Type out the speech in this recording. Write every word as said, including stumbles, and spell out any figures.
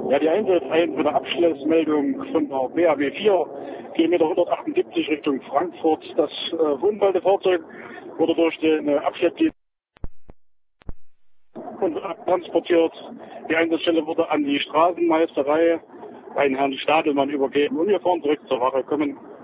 Ja, die Einsatzreihen für eine Abschlussmeldung von der B A W vier, Kilometer hundertachtundsiebzig Richtung Frankfurt. Das äh, verunfallte Fahrzeug wurde durch den äh, Abschleppdienst transportiert. Die Einsatzstelle wurde an die Straßenmeisterei, einen Herrn Stadelmann, übergeben und wir fahren zurück zur Wache. Kommen